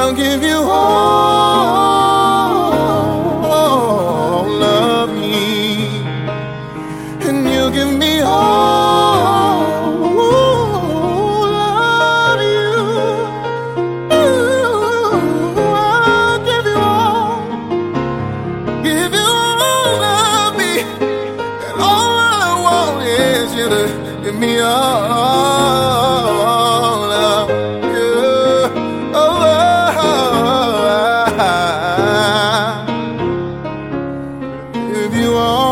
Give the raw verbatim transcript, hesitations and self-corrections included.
I'll give you all of me, and you give me all of you. Ooh, I'll give you all, give you all of me, and all I want is you to give me all of you. Oh, I give you all.